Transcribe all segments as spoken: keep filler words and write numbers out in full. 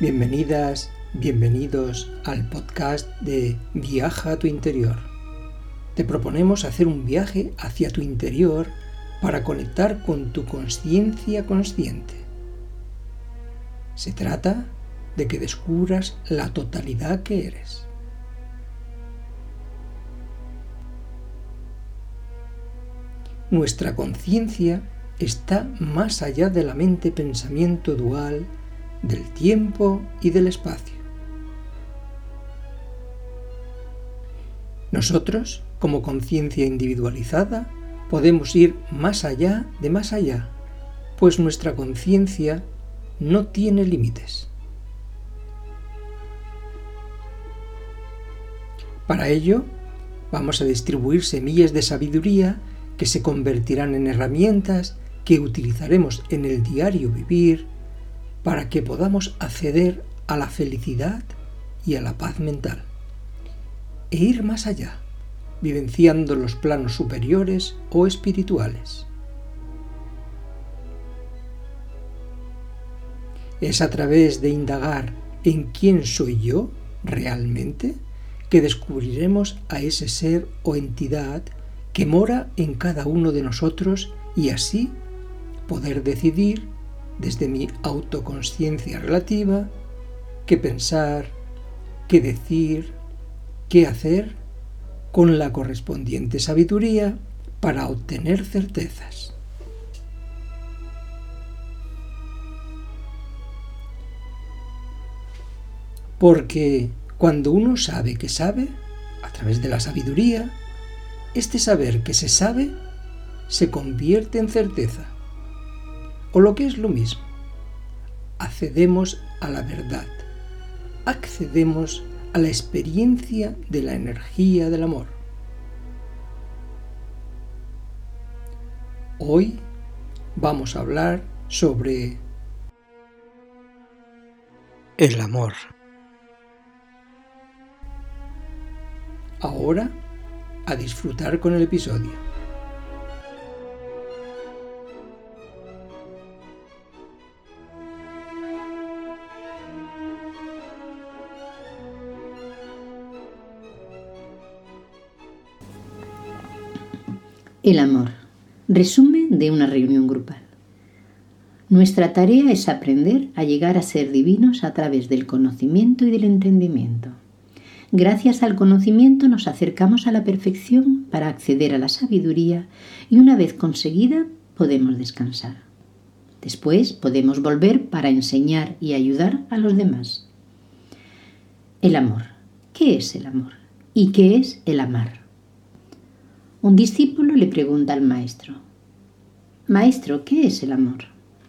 Bienvenidas, bienvenidos al podcast de Viaja a tu interior. Te proponemos hacer un viaje hacia tu interior para conectar con tu consciencia consciente. Se trata de que descubras la totalidad que eres. Nuestra conciencia está más allá de la mente-pensamiento dual, del tiempo y del espacio. Nosotros, como conciencia individualizada, podemos ir más allá de más allá, pues nuestra conciencia no tiene límites. Para ello, vamos a distribuir semillas de sabiduría que se convertirán en herramientas que utilizaremos en el diario vivir para que podamos acceder a la felicidad y a la paz mental, e ir más allá, vivenciando los planos superiores o espirituales. Es a través de indagar en quién soy yo realmente que descubriremos a ese ser o entidad que mora en cada uno de nosotros y así poder decidir desde mi autoconsciencia relativa qué pensar, qué decir, qué hacer con la correspondiente sabiduría para obtener certezas. Porque cuando uno sabe que sabe, a través de la sabiduría, este saber que se sabe se convierte en certeza. O lo que es lo mismo, accedemos a la verdad, accedemos a la experiencia de la energía del amor. Hoy vamos a hablar sobre el amor. Ahora, a disfrutar con el episodio. El amor. Resumen de una reunión grupal. Nuestra tarea es aprender a llegar a ser divinos a través del conocimiento y del entendimiento. Gracias al conocimiento nos acercamos a la perfección para acceder a la sabiduría y una vez conseguida podemos descansar. Después podemos volver para enseñar y ayudar a los demás. El amor. ¿Qué es el amor? ¿Y qué es el amar? Un discípulo le pregunta al maestro: Maestro, ¿qué es el amor?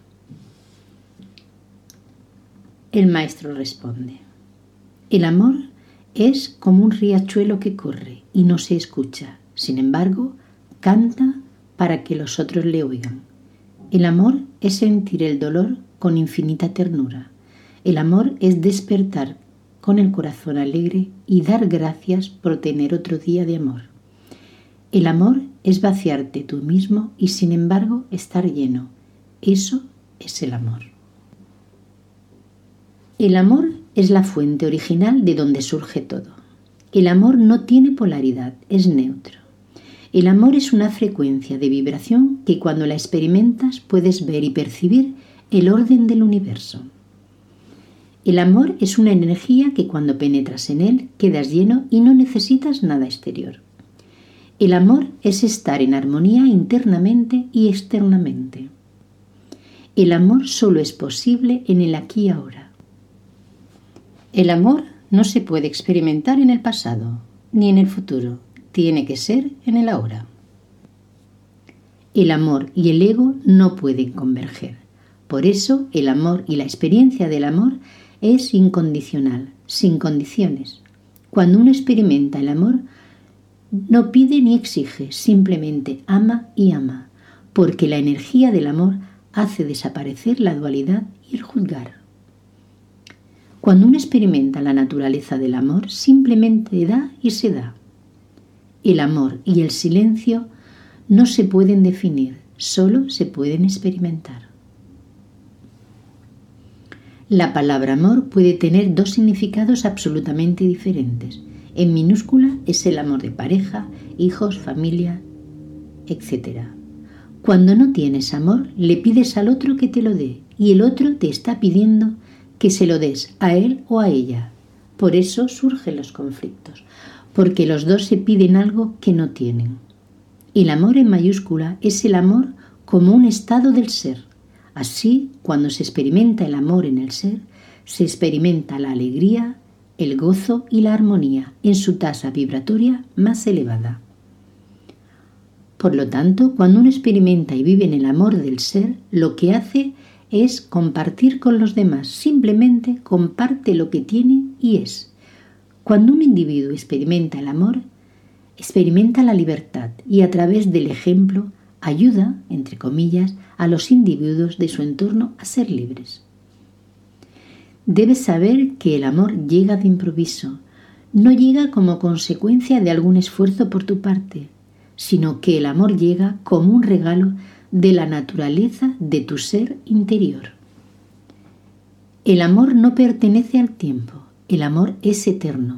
El maestro responde: El amor es como un riachuelo que corre y no se escucha, sin embargo, canta para que los otros le oigan. El amor es sentir el dolor con infinita ternura. El amor es despertar con el corazón alegre y dar gracias por tener otro día de amor. El amor es vaciarte tú mismo y sin embargo estar lleno. Eso es el amor. El amor es la fuente original de donde surge todo. El amor no tiene polaridad, es neutro. El amor es una frecuencia de vibración que cuando la experimentas puedes ver y percibir el orden del universo. El amor es una energía que cuando penetras en él quedas lleno y no necesitas nada exterior. El amor es estar en armonía internamente y externamente. El amor solo es posible en el aquí y ahora. El amor no se puede experimentar en el pasado ni en el futuro, tiene que ser en el ahora. El amor y el ego no pueden converger. Por eso el amor y la experiencia del amor es incondicional, sin condiciones. Cuando uno experimenta el amor, no pide ni exige, simplemente ama y ama, porque la energía del amor hace desaparecer la dualidad y el juzgar. Cuando uno experimenta la naturaleza del amor, simplemente da y se da. El amor y el silencio no se pueden definir, solo se pueden experimentar. La palabra amor puede tener dos significados absolutamente diferentes. En minúscula es el amor de pareja, hijos, familia, etcétera. Cuando no tienes amor, le pides al otro que te lo dé y el otro te está pidiendo que se lo des a él o a ella. Por eso surgen los conflictos, porque los dos se piden algo que no tienen. El amor en mayúscula es el amor como un estado del ser. Así, cuando se experimenta el amor en el ser, se experimenta la alegría, el gozo y la armonía en su tasa vibratoria más elevada. Por lo tanto, cuando uno experimenta y vive en el amor del ser, lo que hace es compartir con los demás, simplemente comparte lo que tiene y es. Cuando un individuo experimenta el amor, experimenta la libertad y a través del ejemplo ayuda, entre comillas, a los individuos de su entorno a ser libres. Debes saber que el amor llega de improviso, no llega como consecuencia de algún esfuerzo por tu parte, sino que el amor llega como un regalo de la naturaleza de tu ser interior. El amor no pertenece al tiempo, el amor es eterno.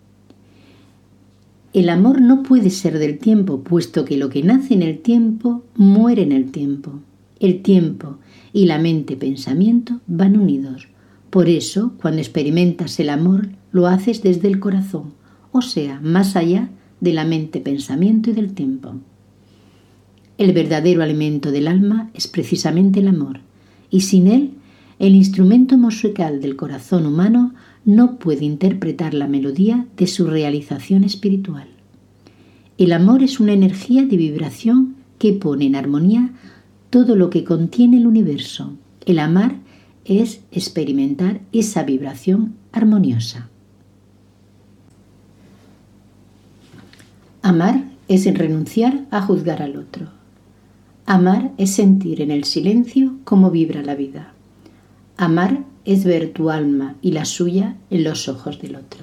El amor no puede ser del tiempo, puesto que lo que nace en el tiempo muere en el tiempo. El tiempo y la mente-pensamiento van unidos. Por eso, cuando experimentas el amor, lo haces desde el corazón, o sea, más allá de la mente-pensamiento y del tiempo. El verdadero alimento del alma es precisamente el amor, y sin él, el instrumento musical del corazón humano no puede interpretar la melodía de su realización espiritual. El amor es una energía de vibración que pone en armonía todo lo que contiene el universo. El amar es experimentar esa vibración armoniosa. Amar es renunciar a juzgar al otro. Amar es sentir en el silencio cómo vibra la vida. Amar es ver tu alma y la suya en los ojos del otro.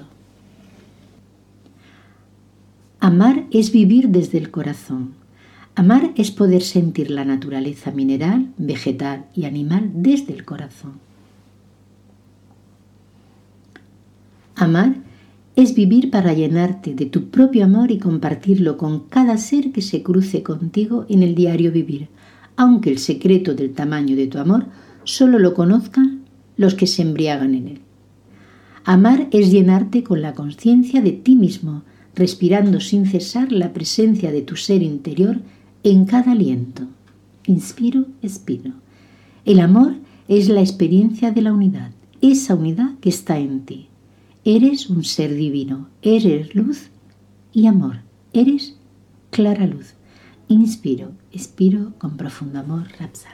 Amar es vivir desde el corazón. Amar es poder sentir la naturaleza mineral, vegetal y animal desde el corazón. Amar es vivir para llenarte de tu propio amor y compartirlo con cada ser que se cruce contigo en el diario vivir, aunque el secreto del tamaño de tu amor solo lo conozcan los que se embriagan en él. Amar es llenarte con la conciencia de ti mismo, respirando sin cesar la presencia de tu ser interior en cada aliento. Inspiro, expiro. El amor es la experiencia de la unidad, esa unidad que está en ti. Eres un ser divino, eres luz y amor, eres clara luz. Inspiro, expiro con profundo amor, Rapsal.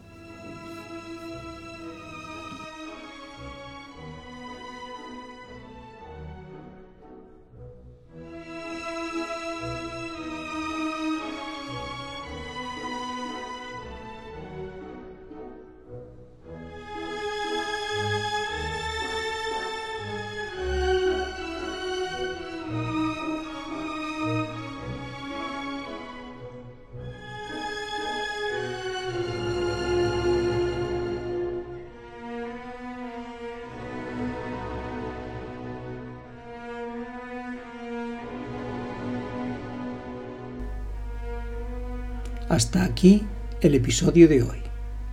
Hasta aquí el episodio de hoy.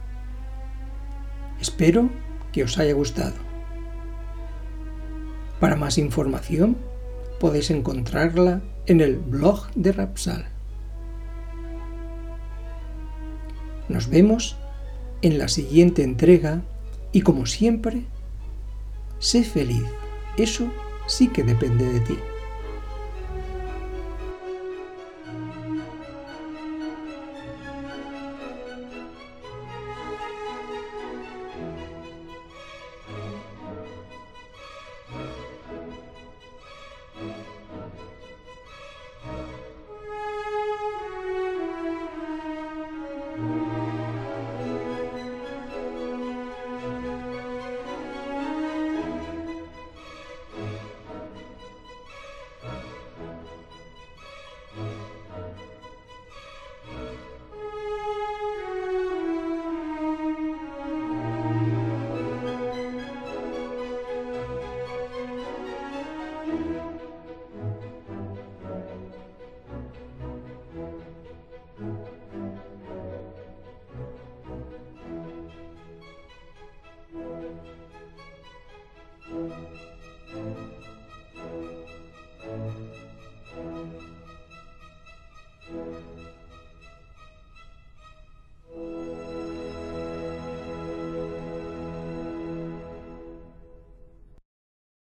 Espero que os haya gustado. Para más información podéis encontrarla en el blog de Rapsal. Nos vemos en la siguiente entrega y como siempre, sé feliz. Eso sí que depende de ti.